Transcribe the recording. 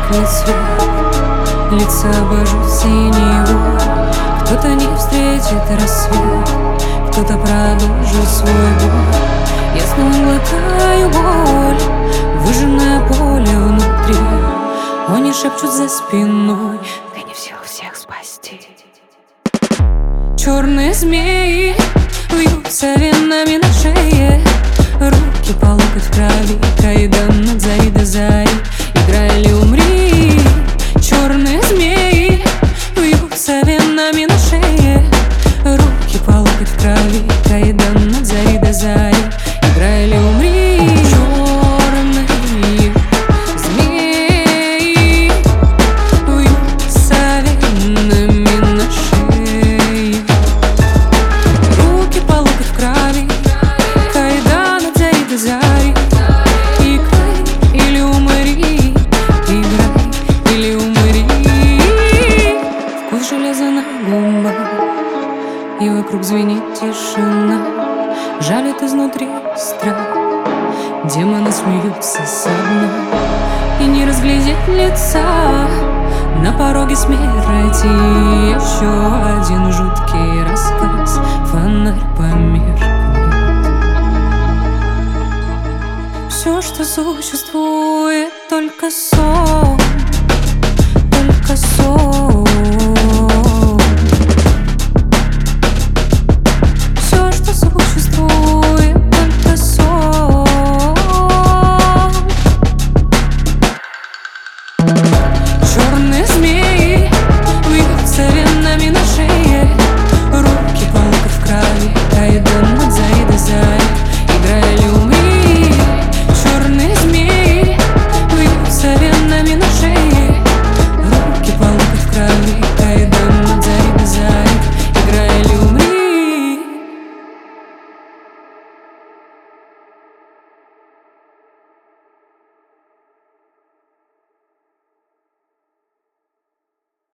гаснет свет, лица обожжет синеву. Кто-то не встретит рассвет, кто-то продолжит свой бой. Я снова глотаю боль, выжженное поле внутри. Они шепчут за спиной: ты не в силах всех спасти. Черные змеи вьются венами на шее, руки по локоть в крови, кайдан от зари до зари. Играй или умри. Черные змеи вьются венами на шее, руки по локоть в крови, кайдан от зари до зари. Играй или умри. Черные змеи вьются венами на шее, руки по локоть в крови, кайдан от зари до зари. Играй или умри, играй или умри. Вкус железа на губах, и вокруг звенит тишина. Жалит изнутри страх, демоны смеются со дна, и не разглядеть лица на пороге смерти. Еще один жуткий рассказ, фонарь померкнет. Все, что существует, только сон.